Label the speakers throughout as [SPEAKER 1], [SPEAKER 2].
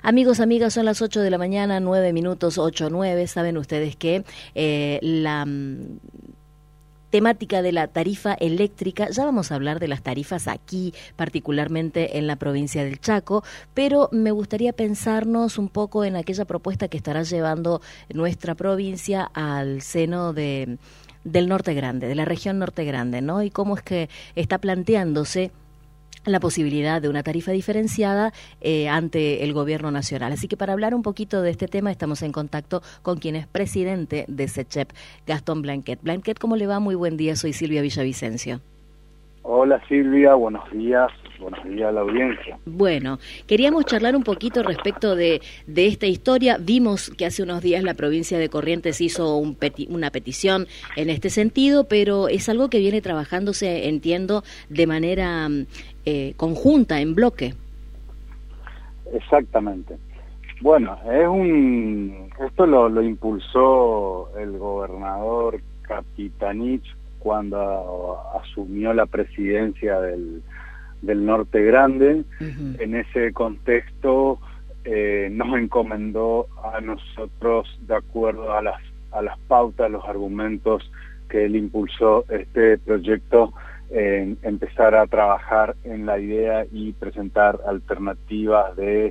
[SPEAKER 1] Amigos, amigas, son las 8 de la mañana, 9 minutos, 8:09. Saben ustedes que la temática de la tarifa eléctrica, ya vamos a hablar de las tarifas aquí, particularmente en la provincia del Chaco, pero me gustaría pensarnos un poco en aquella propuesta que estará llevando nuestra provincia al seno del Norte Grande, de la región Norte Grande, ¿no? Y cómo es que está planteándose la posibilidad de una tarifa diferenciada ante el gobierno nacional. Así que para hablar un poquito de este tema estamos en contacto con quien es presidente de SECHEP, Gastón Blanquet. Blanquet, ¿cómo le va? Muy buen día, soy Silvia Villavicencio.
[SPEAKER 2] Hola Silvia, buenos días a la audiencia.
[SPEAKER 1] Bueno, queríamos charlar un poquito respecto de esta historia. Vimos que hace unos días la provincia de Corrientes hizo una petición en este sentido, pero es algo que viene trabajándose, entiendo, de manera conjunta, en bloque.
[SPEAKER 2] Exactamente. Bueno, esto lo impulsó el gobernador Capitanich cuando asumió la presidencia del Norte Grande. Uh-huh. En ese contexto nos encomendó a nosotros, de acuerdo a las pautas, los argumentos que él impulsó este proyecto, empezar a trabajar en la idea y presentar alternativas de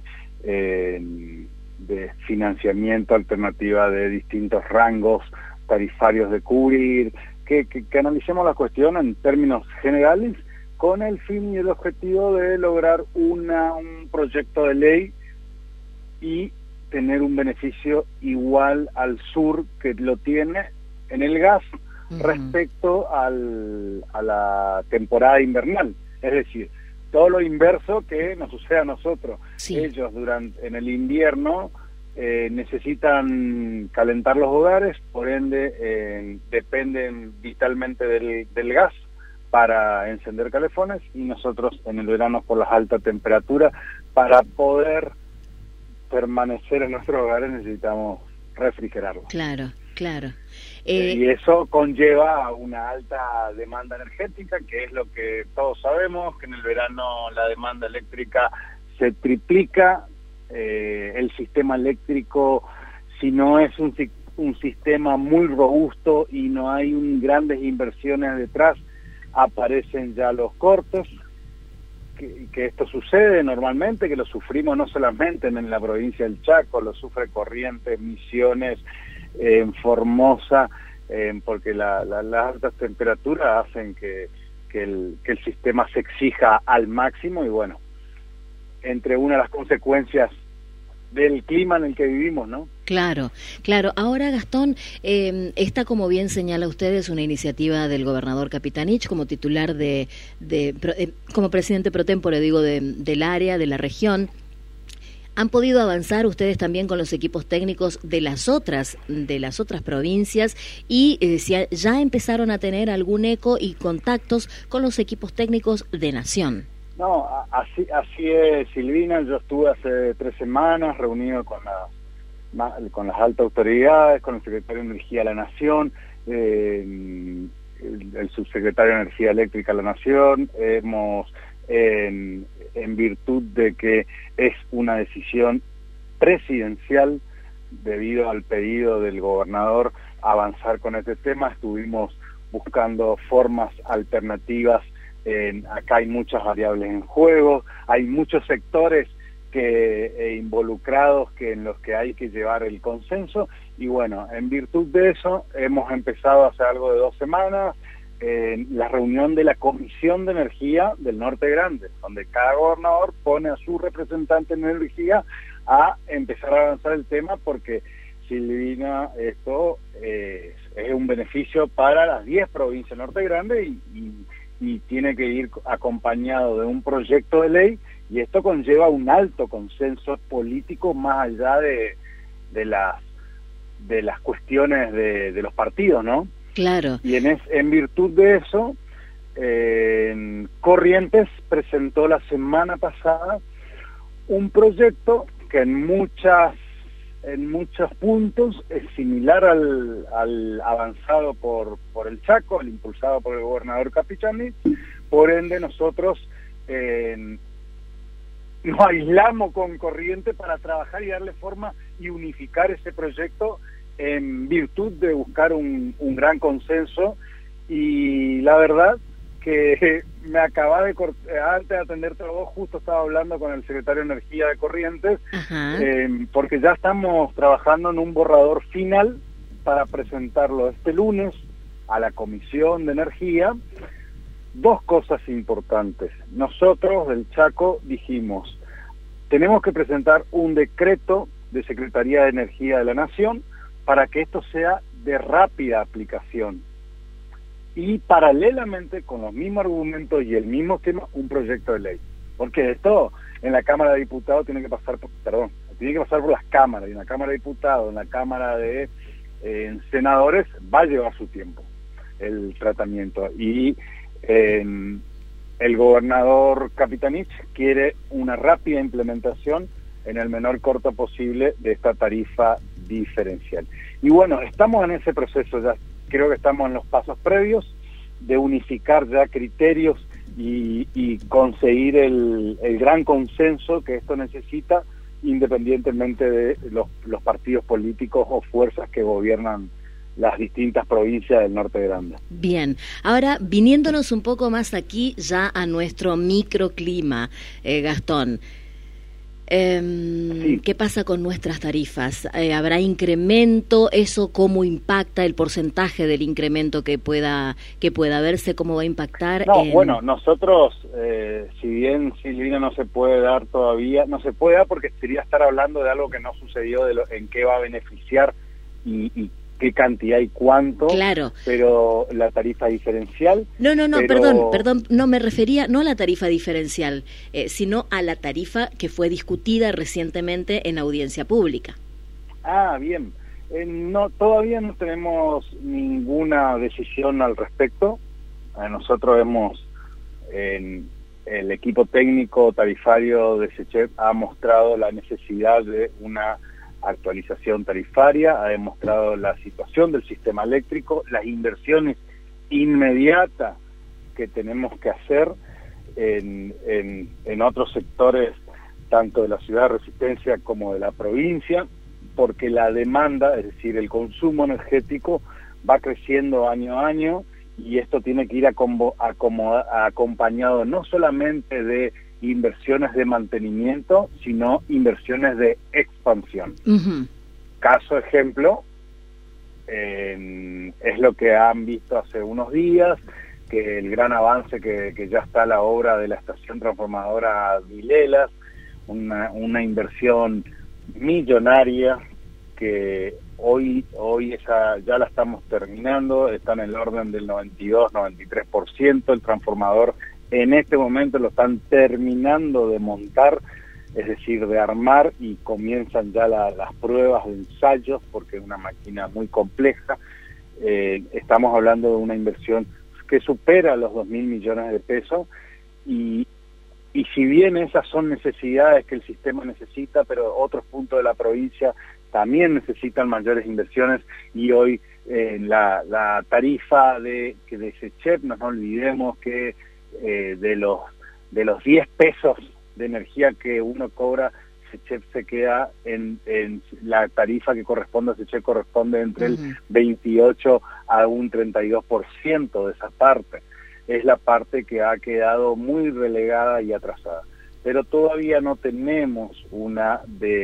[SPEAKER 2] financiamiento, alternativas de distintos rangos tarifarios de cubrir, que analicemos la cuestión en términos generales con el fin y el objetivo de lograr un proyecto de ley y tener un beneficio igual al sur que lo tiene en el gas. Uh-huh. Respecto a la temporada invernal, es decir, todo lo inverso que nos sucede a nosotros. Sí. Ellos en el invierno necesitan calentar los hogares, por ende dependen vitalmente del gas para encender calefones, y nosotros en el verano por las altas temperaturas, para poder permanecer en nuestros hogares necesitamos refrigerarlos.
[SPEAKER 1] Claro.
[SPEAKER 2] Y eso conlleva una alta demanda energética, que es lo que todos sabemos, que en el verano la demanda eléctrica se triplica. El sistema eléctrico, si no es un sistema muy robusto y no hay grandes inversiones detrás, aparecen ya los cortes, que esto sucede normalmente, que lo sufrimos no solamente en la provincia del Chaco, lo sufre Corrientes, Misiones, en Formosa, porque las altas temperaturas hacen que el sistema se exija al máximo, y bueno, entre una de las consecuencias del clima en el que vivimos, ¿no?
[SPEAKER 1] Claro. Ahora, Gastón, esta, como bien señala usted, es una iniciativa del gobernador Capitanich como titular como presidente pro tempore, digo, del área, de la región. ¿Han podido avanzar ustedes también con los equipos técnicos de las otras provincias y si ya empezaron a tener algún eco y contactos con los equipos técnicos de Nación?
[SPEAKER 2] No, así es, Silvina. Yo estuve hace 3 semanas reunido con las altas autoridades, con el secretario de Energía de la Nación, el subsecretario de Energía Eléctrica de la Nación. En virtud de que es una decisión presidencial, debido al pedido del gobernador, avanzar con este tema. Estuvimos buscando formas alternativas. Acá hay muchas variables en juego, hay muchos sectores involucrados en los que hay que llevar el consenso, y bueno, en virtud de eso hemos empezado hace algo de 2 semanas la reunión de la Comisión de Energía del Norte Grande, donde cada gobernador pone a su representante en energía a empezar a avanzar el tema, porque, Silvina, esto es un beneficio para las 10 provincias del Norte Grande y tiene que ir acompañado de un proyecto de ley, y esto conlleva un alto consenso político más allá de las cuestiones de los partidos, ¿no?
[SPEAKER 1] Claro.
[SPEAKER 2] Y en virtud de eso, Corrientes presentó la semana pasada un proyecto que en muchos puntos es similar al avanzado por el Chaco, el impulsado por el gobernador Capitanich. Por ende, nosotros nos aislamos con Corrientes para trabajar y darle forma y unificar ese proyecto en virtud de buscar un gran consenso. Y la verdad que me acaba de antes de atenderte a vos, justo estaba hablando con el secretario de Energía de Corrientes, porque ya estamos trabajando en un borrador final para presentarlo este lunes a la Comisión de Energía. Dos cosas importantes. Nosotros del Chaco dijimos, tenemos que presentar un decreto de Secretaría de Energía de la Nación para que esto sea de rápida aplicación. Y paralelamente, con los mismos argumentos y el mismo tema, un proyecto de ley. Porque esto en la Cámara de Diputados tiene que pasar por las cámaras, y en la Cámara de Diputados, en la Cámara de Senadores, va a llevar su tiempo el tratamiento. Y el gobernador Capitanich quiere una rápida implementación en el menor corto posible de esta tarifa diferencial. Y bueno, estamos en ese proceso, ya creo que estamos en los pasos previos de unificar ya criterios y conseguir el gran consenso que esto necesita, independientemente de los partidos políticos o fuerzas que gobiernan las distintas provincias del norte grande.
[SPEAKER 1] Bien, ahora viniéndonos un poco más aquí ya a nuestro microclima, Gastón.
[SPEAKER 2] Sí.
[SPEAKER 1] ¿Qué pasa con nuestras tarifas? ¿Habrá incremento? ¿Eso cómo impacta el porcentaje del incremento que pueda verse? ¿Cómo va a impactar?
[SPEAKER 2] No, bueno, nosotros, si bien Silvina no se puede dar todavía, no se puede dar porque sería estar hablando de algo que no sucedió, en qué va a beneficiar y qué cantidad y cuánto,
[SPEAKER 1] claro.
[SPEAKER 2] Pero la tarifa diferencial...
[SPEAKER 1] No, perdón, no me refería no a la tarifa diferencial, sino a la tarifa que fue discutida recientemente en audiencia pública.
[SPEAKER 2] Ah, bien. No, todavía no tenemos ninguna decisión al respecto. Nosotros el equipo técnico tarifario de SECHEP ha mostrado la necesidad de una actualización tarifaria, ha demostrado la situación del sistema eléctrico, las inversiones inmediatas que tenemos que hacer en otros sectores, tanto de la ciudad de Resistencia como de la provincia, porque la demanda, es decir, el consumo energético va creciendo año a año, y esto tiene que ir acompañado no solamente de inversiones de mantenimiento, sino inversiones de expansión. Uh-huh. Caso ejemplo, es lo que han visto hace unos días, que el gran avance que ya está la obra de la estación transformadora Vilelas, una inversión millonaria que hoy esa ya la estamos terminando, está en el orden del 92-93%, el transformador en este momento lo están terminando de montar, es decir, de armar, y comienzan ya las pruebas de ensayos, porque es una máquina muy compleja. Estamos hablando de una inversión que supera los 2.000 millones de pesos, y si bien esas son necesidades que el sistema necesita, pero otros puntos de la provincia también necesitan mayores inversiones, y hoy la tarifa de SECHEP, no nos olvidemos que de los 10 pesos de energía que uno cobra, SECHEP se queda en la tarifa que corresponde a SECHEP, corresponde entre el 28 a un 32% de esa parte. Es la parte que ha quedado muy relegada y atrasada. Pero todavía no tenemos una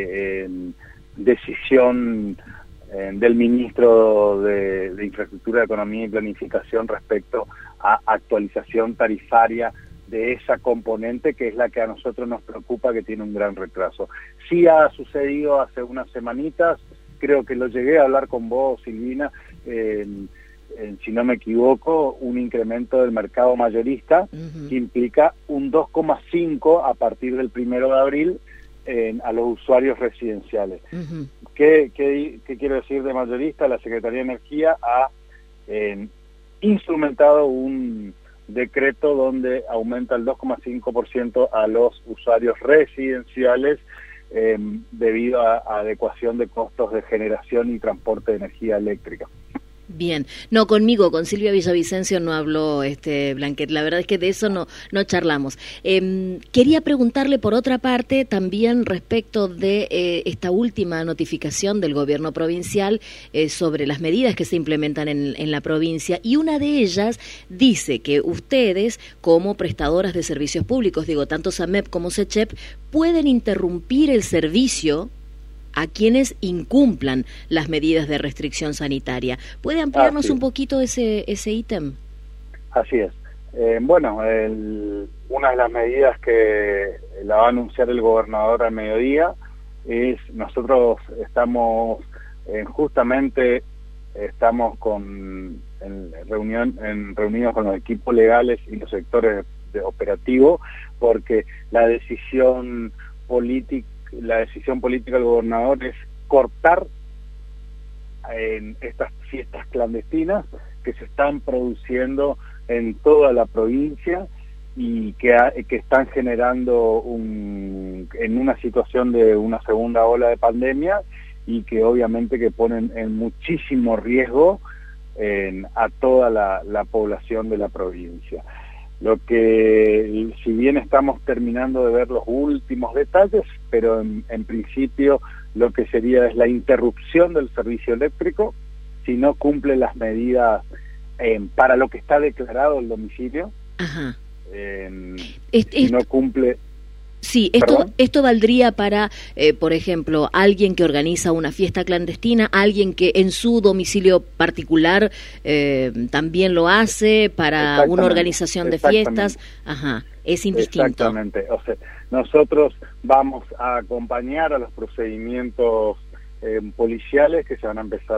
[SPEAKER 2] decisión del ministro de Infraestructura, Economía y Planificación respecto a actualización tarifaria de esa componente, que es la que a nosotros nos preocupa, que tiene un gran retraso. Sí ha sucedido hace unas semanitas, creo que lo llegué a hablar con vos, Silvina, si no me equivoco, un incremento del mercado mayorista, que implica un 2,5 a partir del 1 de abril a los usuarios residenciales. ¿Qué quiero decir de mayorista? La Secretaría de Energía ha instrumentado un decreto donde aumenta el 2,5% a los usuarios residenciales debido a adecuación de costos de generación y transporte de energía eléctrica.
[SPEAKER 1] Bien, no conmigo, con Silvia Villavicencio no habló Blanquet, la verdad es que de eso no charlamos. Quería preguntarle por otra parte también respecto de esta última notificación del gobierno provincial sobre las medidas que se implementan en la provincia, y una de ellas dice que ustedes como prestadoras de servicios públicos, digo tanto SAMEP como SECHEP, pueden interrumpir el servicio a quienes incumplan las medidas de restricción sanitaria. ¿Puede ampliarnos un poquito ese ítem?
[SPEAKER 2] Así es. Bueno, una de las medidas que la va a anunciar el gobernador al mediodía es, nosotros estamos justamente estamos reunidos con los equipos legales y los sectores operativos, porque la decisión política del gobernador es cortar en estas fiestas clandestinas que se están produciendo en toda la provincia y que están generando en una situación de una segunda ola de pandemia, y que obviamente que ponen en muchísimo riesgo a toda la población de la provincia. Lo que, si bien estamos terminando de ver los últimos detalles, pero en principio lo que sería es la interrupción del servicio eléctrico si no cumple las medidas para lo que está declarado el domicilio.
[SPEAKER 1] Ajá.
[SPEAKER 2] Si no cumple...
[SPEAKER 1] Sí, esto valdría para, por ejemplo, alguien que organiza una fiesta clandestina, alguien que en su domicilio particular también lo hace, para una organización de fiestas. Ajá, es indistinto.
[SPEAKER 2] Exactamente. O sea, nosotros vamos a acompañar a los procedimientos policiales que se van a empezar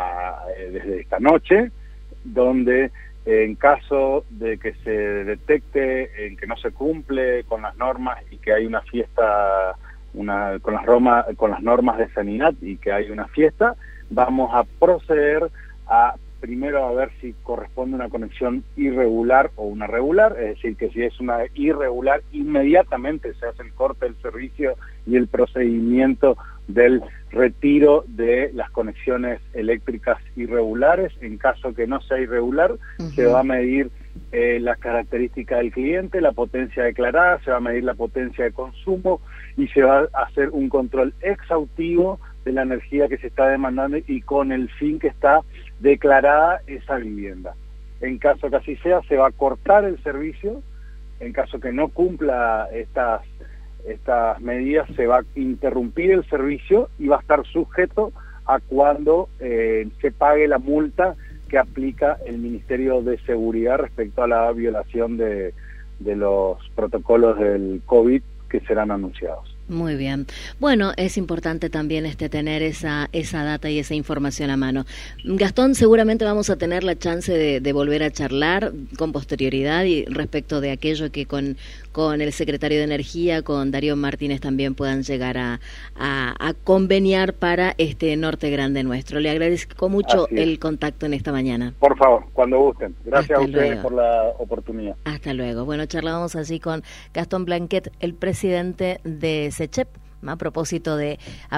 [SPEAKER 2] desde esta noche, donde en caso de que se detecte en que no se cumple con las normas y que hay una fiesta con las normas de sanidad y que hay una fiesta, vamos a proceder primero a ver si corresponde una conexión irregular o una regular, es decir, que si es una irregular, inmediatamente se hace el corte del servicio y el procedimiento del retiro de las conexiones eléctricas irregulares. En caso que no sea irregular, se va a medir las características del cliente, la potencia declarada, se va a medir la potencia de consumo y se va a hacer un control exhaustivo de la energía que se está demandando y con el fin que está declarada esa vivienda. En caso que así sea, se va a cortar el servicio. En caso que no cumpla estas medidas, se va a interrumpir el servicio y va a estar sujeto a cuando se pague la multa que aplica el Ministerio de Seguridad respecto a la violación de los protocolos del COVID que serán anunciados.
[SPEAKER 1] Muy bien. Bueno, es importante también tener esa data y esa información a mano. Gastón, seguramente vamos a tener la chance de volver a charlar con posterioridad y respecto de aquello que con el secretario de Energía, con Darío Martínez, también puedan llegar a conveniar para este norte grande nuestro. Le agradezco mucho el contacto en esta mañana.
[SPEAKER 2] Por favor, cuando gusten. Gracias a ustedes por la oportunidad.
[SPEAKER 1] Hasta luego. Bueno, charlábamos así con Gastón Blanquet, el presidente de SECHEP, a propósito de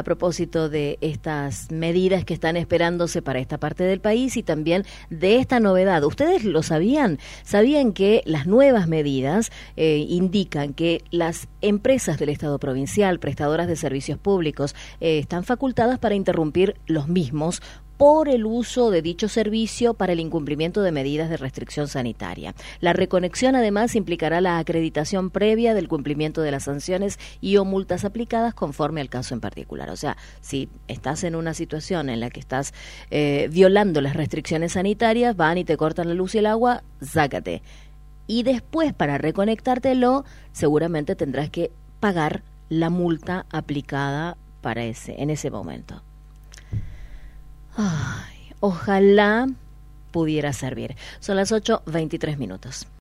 [SPEAKER 1] estas medidas que están esperándose para esta parte del país y también de esta novedad. ¿Ustedes lo sabían? ¿Sabían que las nuevas medidas indican que las empresas del Estado provincial, prestadoras de servicios públicos, están facultadas para interrumpir los mismos por el uso de dicho servicio para el incumplimiento de medidas de restricción sanitaria? La reconexión además implicará la acreditación previa del cumplimiento de las sanciones y o multas aplicadas conforme al caso en particular. O sea, si estás en una situación en la que estás violando las restricciones sanitarias, van y te cortan la luz y el agua, sácate. Y después, para reconectártelo, seguramente tendrás que pagar la multa aplicada en ese momento. Ay, ojalá pudiera servir. Son las 8:23.